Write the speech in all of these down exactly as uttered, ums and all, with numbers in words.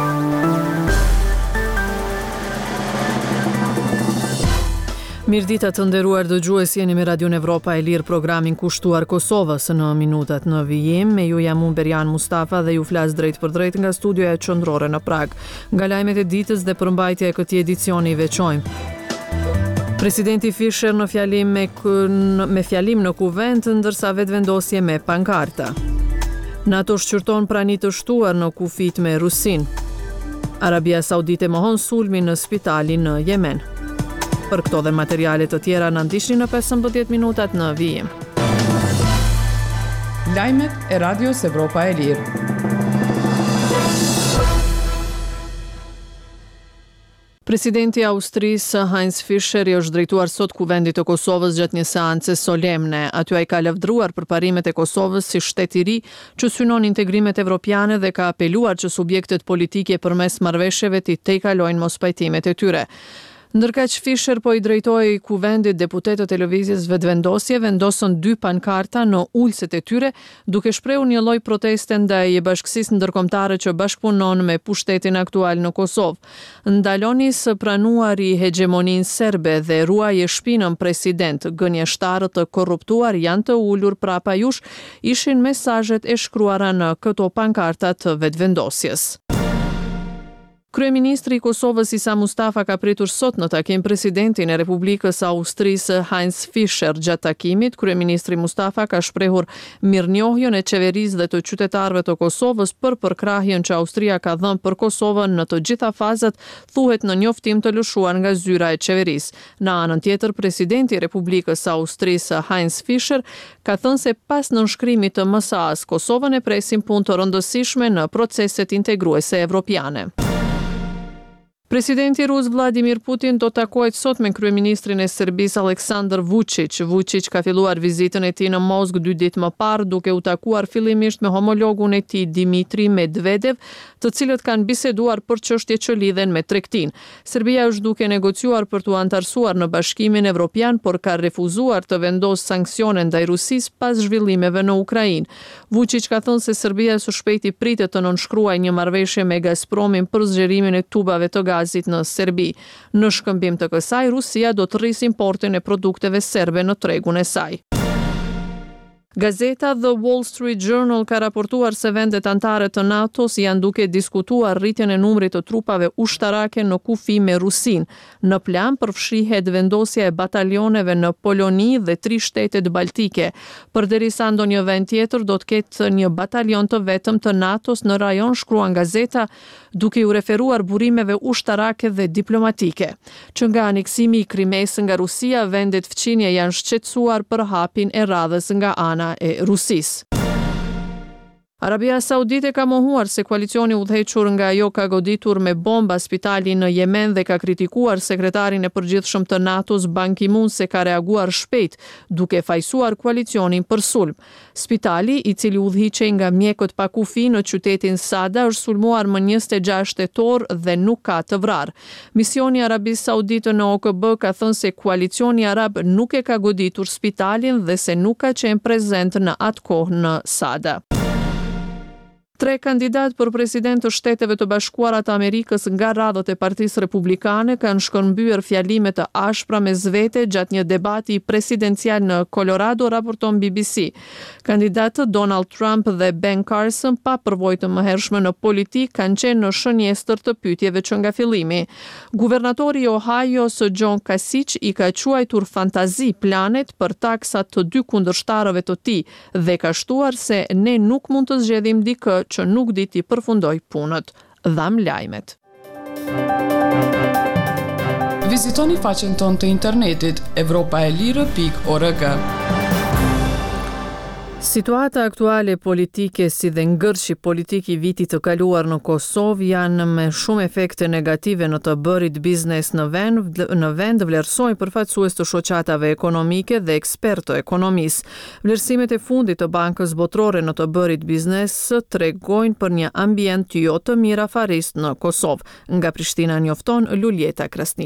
Mirëdita të nderuar dëgjues, jeni me Radion Evropa e Lirë, programin kushtuar Kosovës në minutat në vijim. Me ju jam unë Berian Mustafa dhe ju flas drejt për drejt nga studioja qendrore në Prag. Nga lajmet e ditës dhe përmbajtja e këtij edicioni i veçojmë. Presidenti Fischer në fjalim me, me fjalim në kuvent, ndërsa vetëvendosje me pankarta. NATO shqyrton prani të shtuar në kufit me Rusin. Arabia Saudite mohon sulmin në spitalin në Yemen. Për këto dhe materiale të tjera në ndihni në pesëmbëdhjetë minutat në vijim. Lajmet e Radios Evropa e Lirë. Presidenti i Austrisë Heinz Fischer i është drejtuar sot kuvendit të Kosovës gjatë një seance solemne. Aty ai ka lavdruar përparimet e Kosovës si shtet i ri që synon integrimet evropiane dhe ka apeluar që subjektet politike përmes marrëveshjeve të tejkalojnë mospajtimet e tyre. Ndërkaq Fischer po i drejtoi kuvendit, deputetët e lëvizjes vetëvendosje vendosën dy pankarta në ulëset e tyre, duke shprehur një lloj proteste ndaj bashkësisë ndërkombëtare që bashkëpunon me pushtetin aktual në Kosovë. Ndaloni së pranuari hegemoninë serbe dhe ruaje shpinën president, gënjeshtarët të korruptuar janë të ulur prapa jush, ishin mesazhet e shkruara në këto pankarta të vetëvendosjes. Kryeministri i Kosovës Isa Mustafa ka pritur sot në takim presidentin e Republikës Austrisë Heinz Fischer. Gjatë takimit, kryeministri Mustafa ka shprehur mirënjohjen e qeverisë dhe të qytetarëve të Kosovës për përkrahjen që Austria ka dhënë për Kosovën në të gjitha fazat, thuhet në njoftim të lëshuar nga zyra e qeverisë. Në anën tjetër, presidenti i Republikës Austrisë Heinz Fischer ka thënë se pas nënshkrimit të M S A-s, Kosovën e presin punë të rëndësishme në proceset integruese evropiane. Presidenti rus Vladimir Putin do takohet sot me kryeministrin e Serbisë Aleksandar Vučić. Vučić ka filluar vizitën e tij në Moskë dy ditë më parë, duke u takuar fillimisht me homologun e tij Dmitri Medvedev, të cilët kanë biseduar për çështje që lidhen me tregtinë. Serbia është duke negociuar për t'u antarësuar në Bashkimin Evropian, por ka refuzuar të vendosë sanksione ndaj Rusisë pas zhvillimeve në Ukrainë. Vučić ka thënë se Serbia së shpejti pritet të nënshkruajë një marrëveshje me Gazpromin për zgjerimin e tubave të gazit në Serbi. Në shkëmbim të kësaj, Rusia do të rrisë importin e produkteve serbe në tregun e saj. Gazeta The Wall Street Journal ka raportuar se vendet anëtare të NATO-s janë duke diskutuar rritjen e numrit të trupave ushtarake në kufi me Rusin. Në plan përfshihet vendosja e batalioneve në Poloni dhe tri shtetet baltike. Përderisa ndonjë vend tjetër do të ketë një batalion të vetëm të NATO-s në rajon, shkruan gazeta, duke u referuar burimeve ushtarake dhe diplomatike. Që nga aneksimi i Krimes nga Rusia, vendet fqinje janë shqetësuar për hapin e radhës nga ana e Rusisë. Arabia Saudite ka mohuar se koalicioni udhëhequr nga ajo ka goditur me bomba spitalin në Yemen dhe ka kritikuar sekretarin e përgjithshëm të NATO-s Ban Ki-moon se ka reaguar shpejt, duke fajsuar koalicionin për sulm. Spitali, i cili udhëhiqej nga mjekët pa kufi në qytetin Sada, është sulmuar më njëzet e gjashtë tetor dhe nuk ka të vrarë. Misioni i Arabisë Saudite në O K B ka thënë se koalicioni arab nuk e ka goditur spitalin dhe se nuk ka qenë prezent në atë kohë në Sada. Tre kandidat për president të Shteteve të Bashkuara të Amerikës nga radhët e Partisë Republikane kanë shkëmbyer fjalime të ashpra mes vete gjatë një debati presidencial në Colorado, raporton B B C. Kandidatët Donald Trump dhe Ben Carson, pa përvojë të mëhershme në politik, kanë qenë në shënjestër të pyetjeve që nga fillimi. Guvernatori i Ohio's John Kasich i ka quajtur fantazi planet për taksat të dy kundërshtarëve të tij dhe ka shtuar se ne nuk mund të zgjedhim dikë që nuk di ti përfundoj punët. Dham lajmet. Vizitoni faqen tonë të internetit evropa e lirë pikë org. Situata aktuale politike si dhe ngërshi politik i vitit të kaluar në Kosovë janë me shumë efekte negative në të bërit biznes në vend, në vend vlerësojnë përfaqësues të shoqatave ekonomike dhe ekspertë ekonomisë. Vlerësimet e fundit të Bankës Botërore në të bërit biznes tregojnë për një ambient jo të mirafarist në Kosovë. Nga Prishtina njofton Luljeta Krasniqi.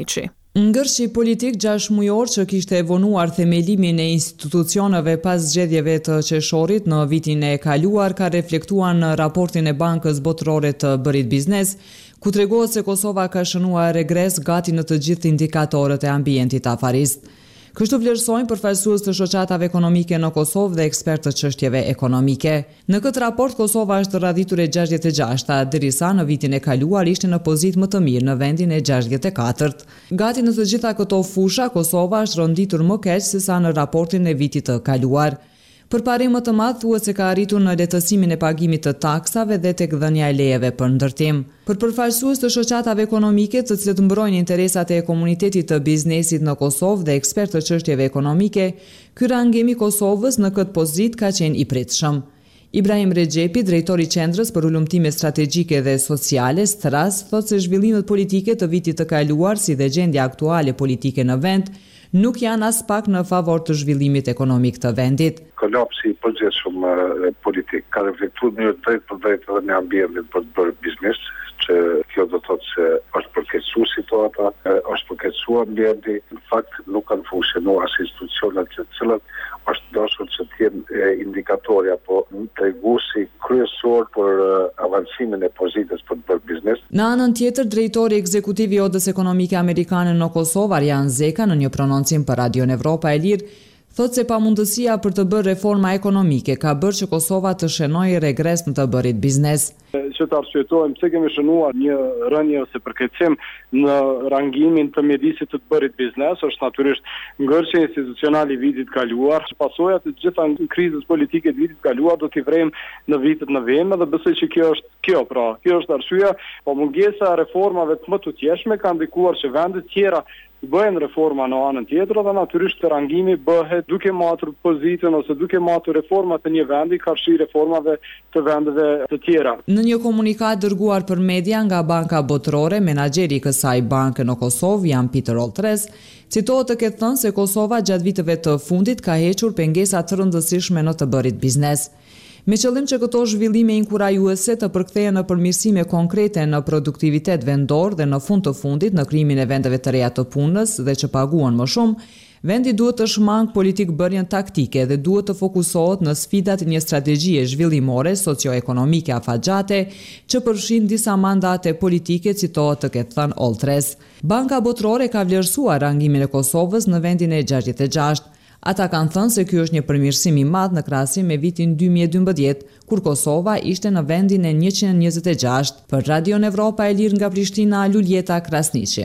Ngërshi politik gjashtë mujor që kishte evonuar themelimin e institucioneve pas zgjedhjeve të qershorit në vitin e kaluar ka reflektuar në raportin e Bankës Botërore të Bërit Biznes, ku tregohet se Kosova ka shënuar regres gati në të gjithë indikatorët e ambientit afarist. Kështu vlerësojnë përfaqësues të shoqatave ekonomike në Kosovë dhe ekspertë të çështjeve ekonomike. Në këtë raport Kosova është radhitur e gjashtëdhjetë e gjashta, derisa në vitin e kaluar ishte në pozitë më të mirë në vendin e gjashtëdhjetë e katërt. Gati në të gjitha këto fusha, Kosova është rënditur më keq se sa në raportin e vitit të kaluar. Për parim më të madh thuhet se ka arritur në lehtësimin e pagimit të taksave dhe tek dhënia e lejeve për ndërtim. Për përfaqësues të shoqatave ekonomike, të cilët mbrojnë interesat e komunitetit të biznesit në Kosovë dhe ekspertë të çështjeve ekonomike, ky rangim i Kosovës në këtë pozitë ka qenë i pritshëm. Ibrahim Rexhepi, drejtori i Qendrës për Ulëmtime Strategjike dhe Sociale, Stras, thotë se zhvillimet politike të vitit të kaluar, si dhe gjendja aktuale politike në vend, nuk janë as pak në favor të zhvillimit ekonomik të vendit. Kolapsi i përgjithshëm politik ka reflektuar në drejt për drejt edhe në ambientin për të bërë biznes, që kjo do të thotë se është përkeqësuar situata, është përkeqësuar ambienti, në fakt nuk kanë funksionuar as institucionet të cilat është dashur që të jenë indikatorë apo treguesi kryesor për avancimin e pozitës për të bërë biznes. Në anën tjetër, drejtori ekzekutiv i Odës Ekonomike Amerikane në Kosovë, Arjan Zeka, në një prononcim për Radion Evropa e Lirë, thotë se pamundësia për të bërë reforma ekonomike ka bërë që Kosova të shenojë regres në të bërit biznes. Që të arsyetohem pse kemi shënuar një rënje ose përkeqësim në rangimin të mjedisit të të bërit biznes, është natyrisht ngërshja institucionale i vitit kaluar. Pasojat e gjitha krizës politike të vitit kaluar do t'i vrejmë në vitet në veme dhe besoj që kjo është kjo, pra, kjo është arsyeja, po mungesa e reformave të më të tjeshme ka ndikuar që vendet tjera bëhen reforma në anën tjetër dhe natyrisht rangimi bëhet duke matur pozitën ose duke matur reformat të një vendi karshi reformave të vendeve të tjera. Në një komunikat dërguar për media nga Banka Botërore, menaxheri i kësaj banke në Kosovë, Jan Peter Oltres, citohet të ketë thënë se Kosova gjatë viteve të fundit ka hequr pengesa të rëndësishme në të bërit biznes. Me qëllim që këto zhvillime inkurajuese të përkthehen në përmirësime konkrete në produktivitet vendor dhe në fund të fundit në krijimin e vendeve të reja të punës dhe që paguan më shumë, vendi duhet të shmang politik bërjen taktike dhe duhet të fokusohet në sfidat e një strategjie zhvillimore socio-ekonomike afatgjate që përfshin disa mandate politike, citohet të ketë thënë Oltres. Banka Botërore ka vlerësuar rangimin e Kosovës në vendin e gjashtëdhjetë e gjashtë. Ata kanë thënë se ky është një përmirësim i madh në krahasim me vitin dy mijë e dymbëdhjetë, kur Kosova ishte në vendin e njëqind e njëzet e gjashtë. Për Radion Evropa e Lirë nga Prishtina, Luljeta Krasniqi.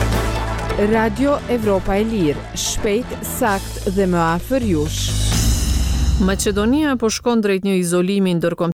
Radio Evropa e Lirë, shpejt, sakt dhe më afër jush. Maqedonia po shkon drejt një izolimi ndërkombëtar